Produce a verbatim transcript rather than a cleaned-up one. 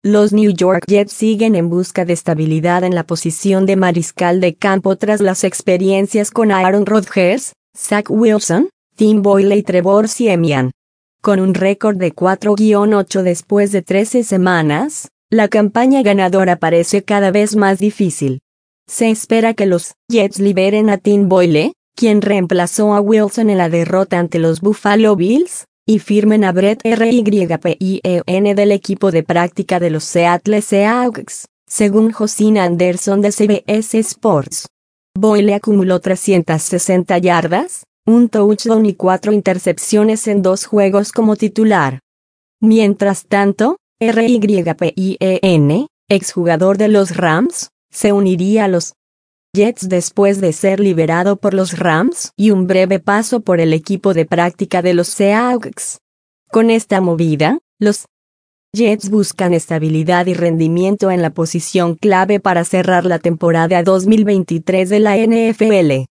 Los New York Jets siguen en busca de estabilidad en la posición de mariscal de campo tras las experiencias con Aaron Rodgers, Zach Wilson, Tim Boyle y Trevor Siemian. Con un récord de cuatro a ocho después de trece semanas, la campaña ganadora parece cada vez más difícil. Se espera que los Jets liberen a Tim Boyle, quien reemplazó a Wilson en la derrota ante los Buffalo Bills, y firmen a Brett Rypien del equipo de práctica de los Seattle Seahawks, según Josina Anderson de C B S Sports. Boyle acumuló trescientas sesenta yardas, un touchdown y cuatro intercepciones en dos juegos como titular. Mientras tanto, Rypien, exjugador de los Rams, se uniría a los Jets después de ser liberado por los Rams y un breve paso por el equipo de práctica de los Seahawks. Con esta movida, los Jets buscan estabilidad y rendimiento en la posición clave para cerrar la temporada dos mil veintitrés de la N F L.